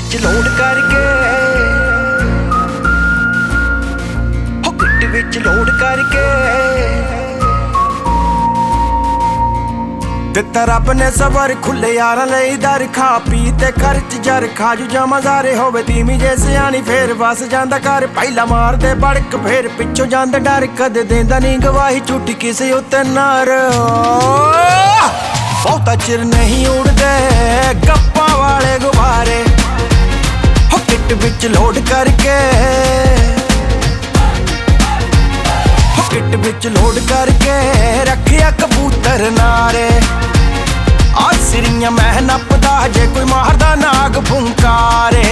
विच load करके हो kit विच load करके दिता रब ने सबर खुले यारां लई दर खा पी ते खर्च जर खाजू जमा जारे होवे धीमी जे सियाणी फेर बस जांदा घर पहला मार दे बड़क फेर पिछों जांदा डर कदे देंदा नहीं गवाही झूठी किसे उत्ते नार बहुता चिर नहीं उड़दे गप्पा वाले गुब्बारे हो किट विच लोड करके हो किट विच लोड करके रखिया कबूतर नारे आ सिरियां मैं नपदा जे कोई मारदा नाग फुंकारे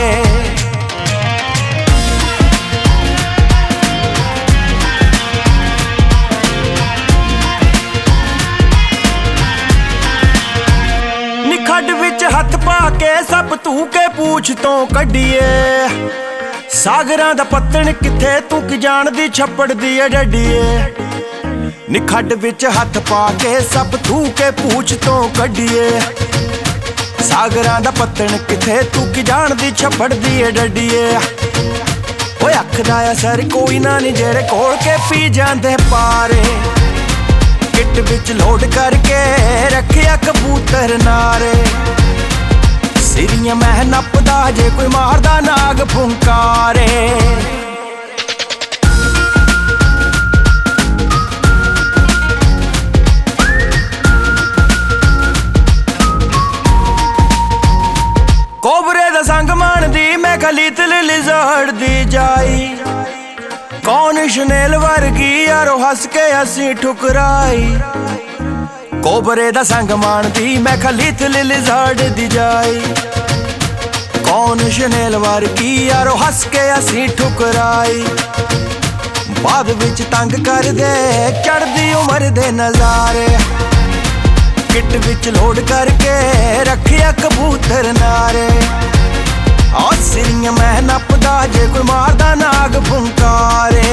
खड्ड विच हथ पा के सब तू के पूछ तो कड्डिए सागरां दा पत्तन किथे तू की जानदी छप्पड़ दी डड्डिए नी खड्ड विच हथ पा के सब तू के पूछ तो कड्डिए सागरां दा पत्तन किथे तू की जानदी छप्पड़ दी डड्डिए ओए अख दा असर कोई ना नी जेड़े कोल के पी जांदे पारे किट विच लोड करके रखिया कबूतर नारे सिरियां मैं नपदा जे कोई मारदा नाग फुंकारे कोबरे दा संग मानदी मैं खलीत लिजर्ड दी जाई कौन शनेल वर्गी यारो हस के असी ठुकराई कोबरे दा संग मानदी मैं खलीत लिजर्ड दी जाई कौन शनेल वर्गी यारो हस के असी ठुकराई बाद विच तंग कर दे चढ़दी उमर दे नजारे किट विच लोड करके रखिया कबूतर नारे आ सिरियां मैं नपदा जे कोई मारदा नाग फुंकारे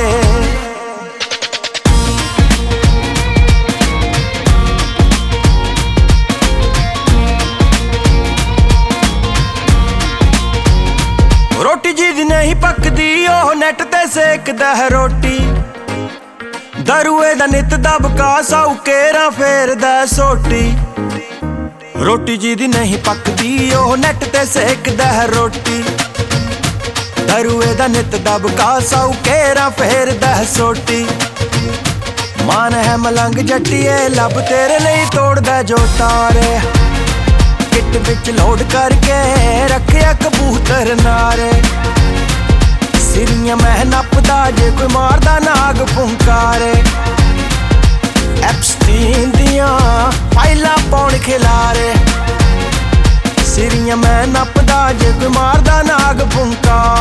रोटी जी दी नहीं पकदी ओह नेट ते सेकदा है रोटी दरुए दा नित दबका साऊ केरा फेरदा सोटी रोटी जी दी नहीं पकदी ओह नेट ते सेकदा है रोटी दरुए दा नित दबका साऊ केरा फेरदा है सोटी मान है मलंग जट्टिए लब तेरे लिए तोड़दा जो तारे किट विच लोड करके रखिया कबूतर नारे सिरियां मैं नपदा जे कोई मारदा नाग फुंकारे एप्स्टीन दियां फाइलां पौण खिलारे सिरियां मैं नपदा जे कोई मारदा नाग फुंकारे